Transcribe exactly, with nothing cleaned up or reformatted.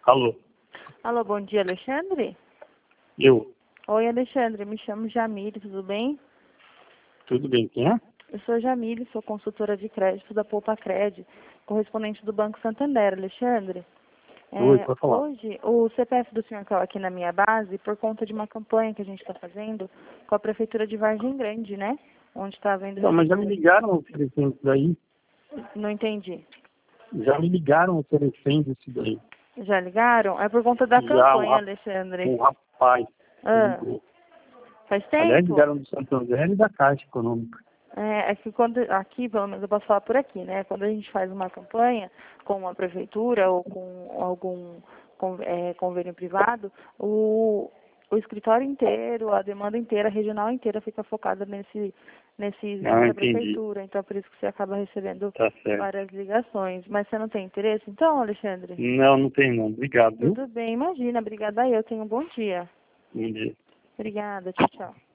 Alô? Alô, bom dia, Alexandre? Eu? Oi, Alexandre, me chamo Jamile, tudo bem? Tudo bem, quem é? Eu sou Jamile, sou consultora de crédito da Poupa Cred, correspondente do Banco Santander, Alexandre. Oi, É, pode falar. hoje, o C P F do senhor caiu aqui na minha base por conta de uma campanha que a gente está fazendo com a Prefeitura de Vargem Grande, né? Onde está havendo... Não, mas já me ligaram oferecendo isso daí. Não entendi. Já me ligaram oferecendo isso daí. Já ligaram? É por conta da Já um, campanha, rap- Alexandre. um rapaz Ah, ligou. faz Aliás, tempo? ligaram do Santander e da Caixa Econômica. É, é que quando, aqui, pelo menos eu posso falar por aqui, né? Quando a gente faz uma campanha com uma prefeitura ou com algum con- é, convênio privado, o, o escritório inteiro, a demanda inteira, a regional inteira fica focada nesse, nesse, Não, nessa entendi. prefeitura. Então, por isso que você acaba recebendo Tá certo. várias ligações. Mas você não tem interesse? Então, Alexandre? Não, não tem não. Obrigado, viu? Tudo bem, imagina. Obrigada eu. Tenha um bom dia. Bom dia. Obrigada. Tchau, tchau.